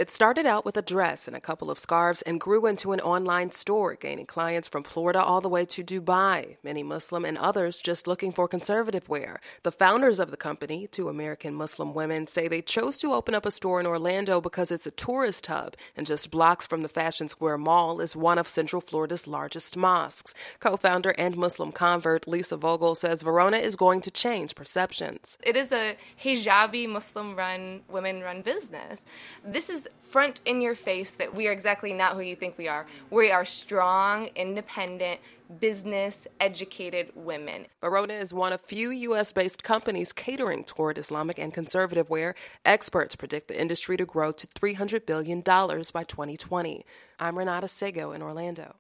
It started out with a dress and a couple of scarves and grew into an online store, gaining clients from Florida all the way to Dubai, many Muslim and others just looking for conservative wear. The founders of the company, two American Muslim women, say they chose to open up a store in Orlando because it's a tourist hub and just blocks from the Fashion Square Mall is one of Central Florida's largest mosques. Co-founder and Muslim convert Lisa Vogel says Verona is going to change perceptions. It is a hijabi, Muslim-run, women-run business. This is front in your face that we are exactly not who you think we are. We are strong, independent, business-educated women. Verona is one of few U.S.-based companies catering toward Islamic and conservative wear. Experts predict the industry to grow to $300 billion by 2020. I'm Renata Sego in Orlando.